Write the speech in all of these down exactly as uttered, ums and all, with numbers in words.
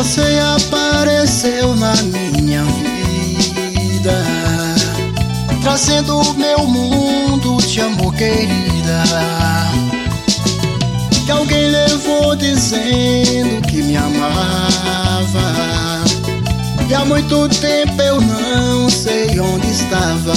você apareceu na minha vida, trazendo o meu mundo de amor, querida. Que alguém levou dizendo que me amava, e há muito tempo eu não sei onde estava.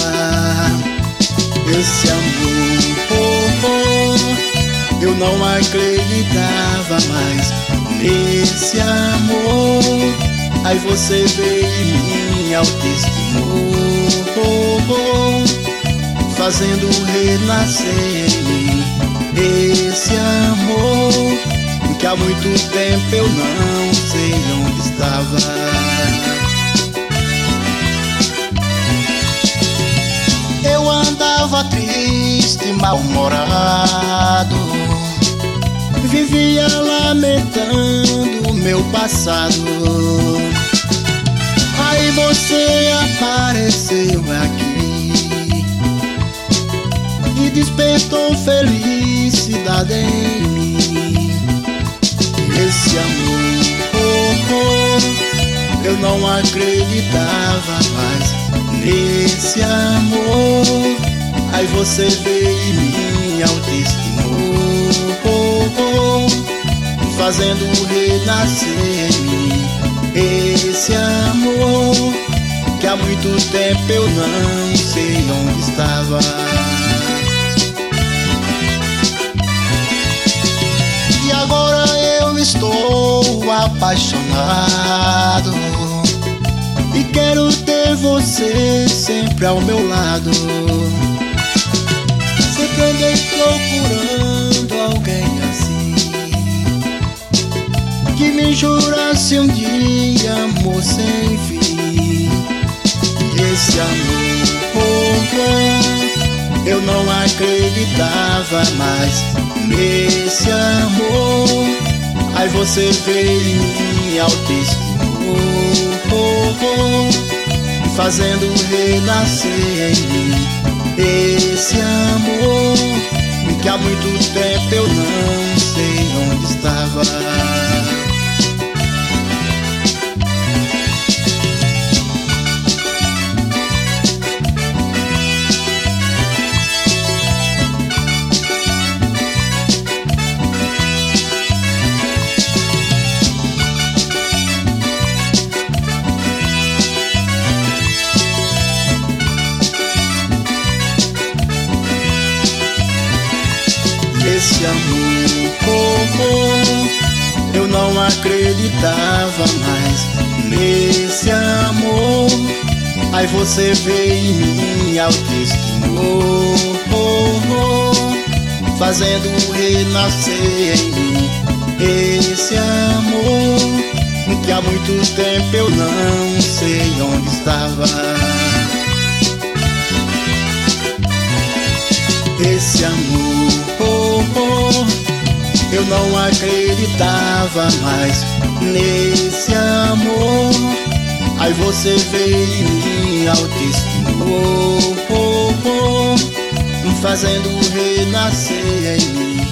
Esse amor, oh, oh, eu não acreditava mais nesse amor. Aí você veio em mim ao testemunho, oh, oh, fazendo renascer em mim esse amor que há muito tempo eu não sei onde estava. Eu andava triste, mal-humorado, vivia lamentando o meu passado. Aí você apareceu aqui e despertou felicidade em mim. Esse amor, oh, oh, eu não acreditava mais nesse amor. Aí você veio em mim ao testemunho, oh, oh, fazendo renascer em mim esse amor que há muito tempo eu não sei onde estava. E agora eu estou apaixonado e quero ter você sempre ao meu lado. Sempre andei procurando alguém assim, que me jurasse um dia amor sem fim. Esse amor, oh, oh, eu não acreditava mais nesse amor. Aí você veio em mim ao testemunho, oh, oh, fazendo renascer em mim esse amor que há muito tempo eu não sei onde estava. Esse amor, oh, oh, eu não acreditava mais nesse amor. Aí você veio em mim ao testemunho, oh, oh, fazendo renascer em mim esse amor que há muito tempo eu não sei onde estava. Esse amor, oh, oh, eu não acreditava mais nesse amor. Aí você veio em mim ao testemunho, oh, oh, fazendo renascer em mim